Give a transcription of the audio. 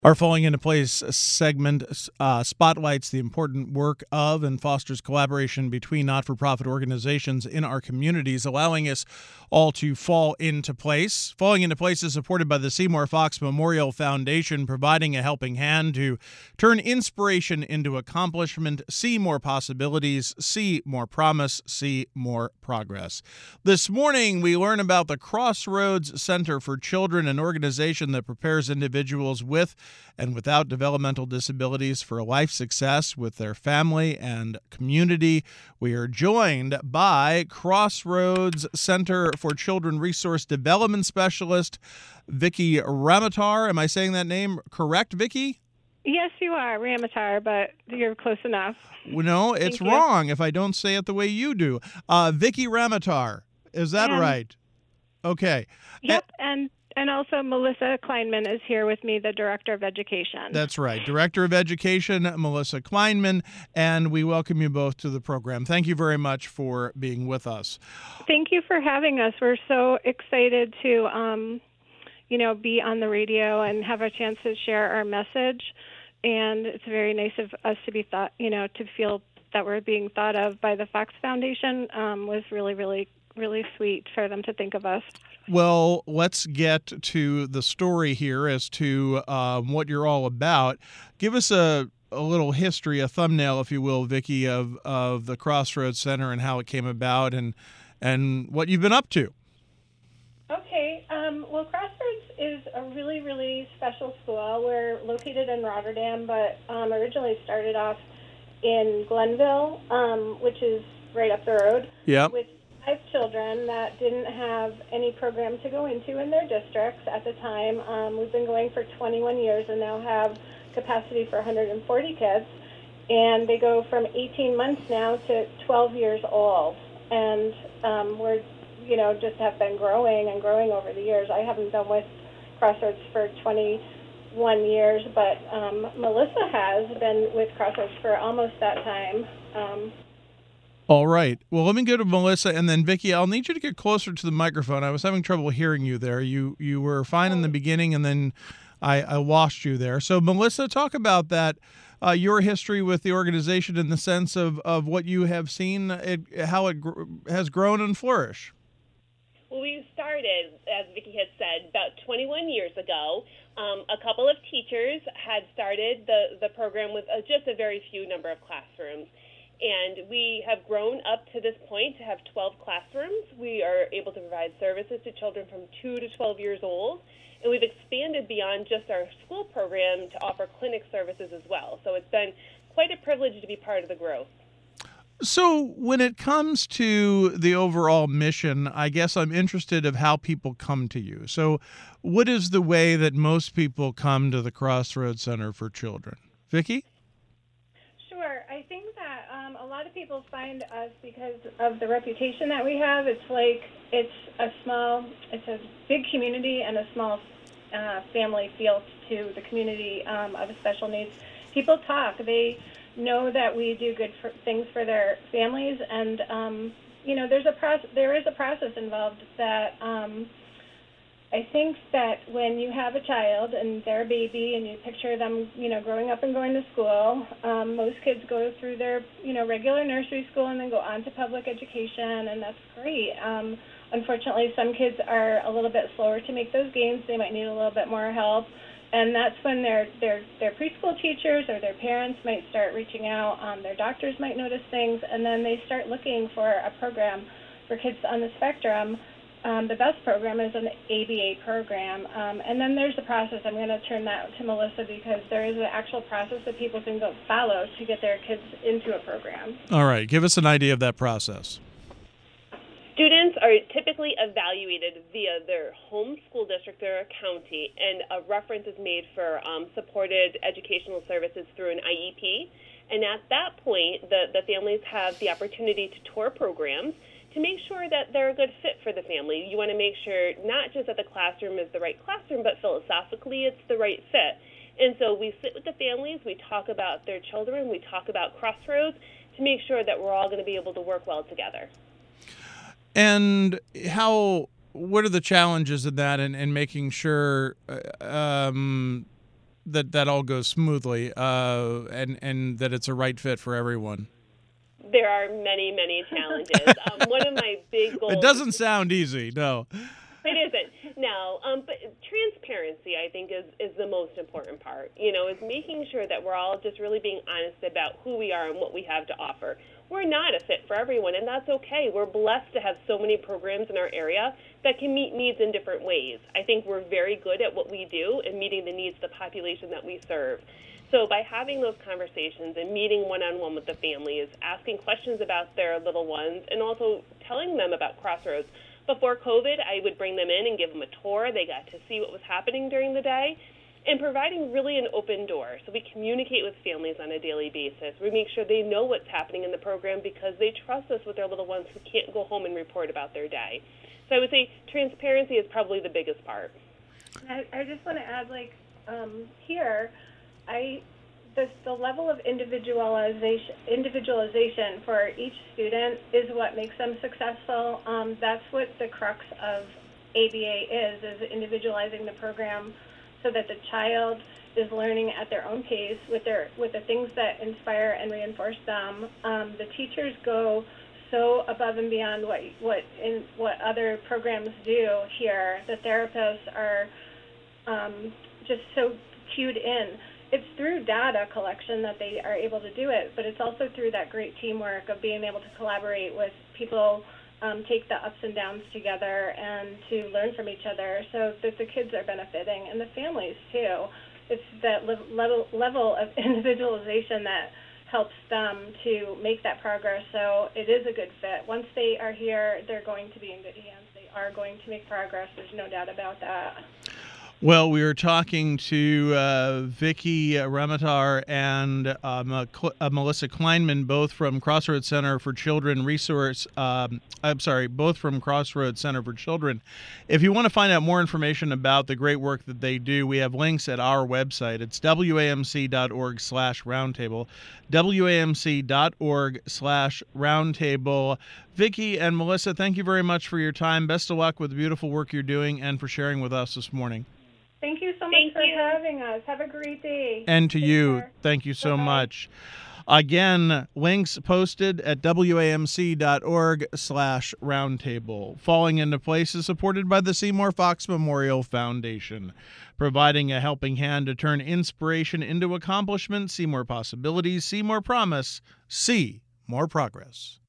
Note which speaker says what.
Speaker 1: Our Falling Into Place segment spotlights the important work of and fosters collaboration between not-for-profit organizations in our communities, allowing us all to fall into place. Falling Into Place is supported by the Seymour Fox Memorial Foundation, providing a helping hand to turn inspiration into accomplishment, see more possibilities, see more promise, see more progress. This morning, we learn about the Crossroads Center for Children, an organization that prepares individuals with and without developmental disabilities for life success with their family and community. We are joined by Crossroads Center for Children Resource Development Specialist, Vicki Ramatar. Am I saying that name correct, Vicki?
Speaker 2: Yes, you are, Ramatar, but you're close enough.
Speaker 1: No, it's wrong if I don't say it the way you do. Vicki Ramatar, is that right? Okay.
Speaker 2: Yep, and also Melissa Kleinman is here with me, the Director of Education.
Speaker 1: That's right. Director of Education, Melissa Kleinman, and we welcome you both to the program. Thank you very much for being with us.
Speaker 2: Thank you for having us. We're so excited to, be on the radio and have a chance to share our message. And it's very nice of us to be to feel that we're being thought of by the Fox Foundation. Was really, really, really sweet for them to think of us.
Speaker 1: Well, let's get to the story here as to what you're all about. Give us a little history, a thumbnail, if you will, Vicki, of the Crossroads Center and how it came about and what you've been up to.
Speaker 2: Okay. Well, Crossroads is a really, really special school. We're located in Rotterdam, but originally started off in Glenville, which is right up the road.
Speaker 1: Yeah.
Speaker 2: With 5 children that didn't have any program to go into in their districts at the time. We've been going for 21 years and now have capacity for 140 kids. And they go from 18 months now to 12 years old. And we're, just have been growing and growing over the years. I haven't been with Crossroads for 21 years, but Melissa has been with Crossroads for almost that time.
Speaker 1: All right. Well, let me go to Melissa, and then Vicki, I'll need you to get closer to the microphone. I was having trouble hearing you there. You were fine in the beginning, and then I lost you there. So, Melissa, talk about that, your history with the organization in the sense of what you have seen, how it has grown and flourished.
Speaker 3: Well, we started, as Vicki had said, about 21 years ago. A couple of teachers had started the program with just a very few number of classrooms. And we have grown up to this point to have 12 classrooms. We are able to provide services to children from 2 to 12 years old. And we've expanded beyond just our school program to offer clinic services as well. So it's been quite a privilege to be part of the growth.
Speaker 1: So when it comes to the overall mission, I guess I'm interested of how people come to you. So what is the way that most people come to the Crossroads Center for Children? Vicki?
Speaker 2: Sure. I think that a lot of people find us because of the reputation that we have. It's a big community and a small family feel to the community of special needs. People talk. They know that we do good things for their families, and there is a process involved that I think that when you have a child and they're a baby and you picture them, growing up and going to school, most kids go through their, regular nursery school and then go on to public education, and that's great. Unfortunately, some kids are a little bit slower to make those gains. They might need a little bit more help. And that's when their preschool teachers or their parents might start reaching out. Their doctors might notice things, and then they start looking for a program for kids on the spectrum. The best program is an ABA program. And then there's a process. I'm going to turn that to Melissa because there is an actual process that people can go follow to get their kids into a program.
Speaker 1: All right. Give us an idea of that process.
Speaker 3: Students are typically evaluated via their home school district or county, and a reference is made for supported educational services through an IEP. And at that point, the families have the opportunity to tour programs to make sure that they're a good fit for the family. You want to make sure not just that the classroom is the right classroom, but philosophically it's the right fit. And so we sit with the families, we talk about their children, we talk about Crossroads to make sure that we're all going to be able to work well together.
Speaker 1: And what are the challenges of that and making sure that all goes smoothly, and that it's a right fit for everyone?
Speaker 3: There are many, many challenges. One of my big goals.
Speaker 1: It doesn't sound easy, no.
Speaker 3: It isn't. No, but transparency, I think, is the most important part, is making sure that we're all just really being honest about who we are and what we have to offer. We're not a fit for everyone, and that's okay. We're blessed to have so many programs in our area that can meet needs in different ways. I think we're very good at what we do and meeting the needs of the population that we serve. So by having those conversations and meeting one-on-one with the families, asking questions about their little ones, and also telling them about Crossroads. Before COVID, I would bring them in and give them a tour. They got to see what was happening during the day, and providing really an open door. So we communicate with families on a daily basis. We make sure they know what's happening in the program because they trust us with their little ones who can't go home and report about their day. So I would say transparency is probably the biggest part.
Speaker 2: I just want to add, here, the level of individualization for each student is what makes them successful. That's what the crux of ABA is individualizing the program so that the child is learning at their own pace with the things that inspire and reinforce them. The teachers go so above and beyond what other programs do here. The therapists are just so cued in. It's through data collection that they are able to do it, but it's also through that great teamwork of being able to collaborate with people, take the ups and downs together, and to learn from each other so that the kids are benefiting, and the families too. It's that level of individualization that helps them to make that progress, so it is a good fit. Once they are here, they're going to be in good hands. They are going to make progress. There's no doubt about that.
Speaker 1: Well, we were talking to Vicki Remitar and Melissa Kleinman, both from Crossroads Center for Children both from Crossroads Center for Children. If you want to find out more information about the great work that they do, we have links at our website. It's wamc.org/roundtable, wamc.org/roundtable. Vicki and Melissa, thank you very much for your time. Best of luck with the beautiful work you're doing and for sharing with us this morning.
Speaker 2: Thank you so much for having us. Have a great day.
Speaker 1: And to you, thank you so much. Again, links posted at wamc.org/roundtable. Falling into Place is supported by the Seymour Fox Memorial Foundation, providing a helping hand to turn inspiration into accomplishment. See more possibilities, see more promise, see more progress.